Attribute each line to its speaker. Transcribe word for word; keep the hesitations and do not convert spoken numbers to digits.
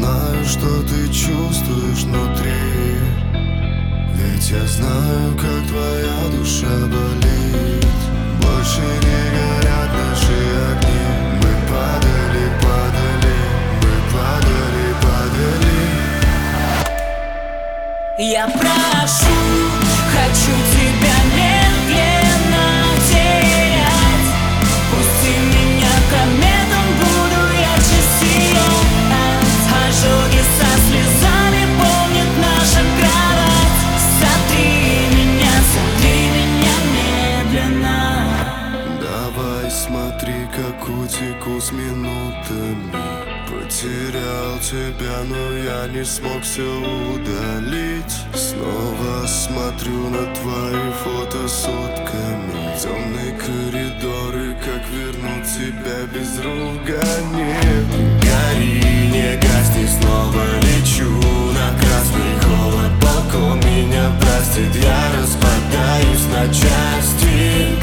Speaker 1: знаю, что ты чувствуешь внутри, ведь я знаю, как твоя душа болит. Больше не горят наши огни. Мы падали, падали, мы падали, падали.
Speaker 2: Я прошу, хочу тебя медленно терять. Пусти меня кометом, буду ярче сиять. Ожоги со слезами помнят наша кровать. Сотри меня, сотри меня медленно.
Speaker 1: Давай смотри, как утеку с минутами. Потерял тебя, но я не смог все удалить. Снова смотрю на твои фото сутками. Темные коридоры, как вернуть тебя без ругани. Гори, не гасни, снова лечу на красный холод. Балкон меня простит, я распадаюсь на части.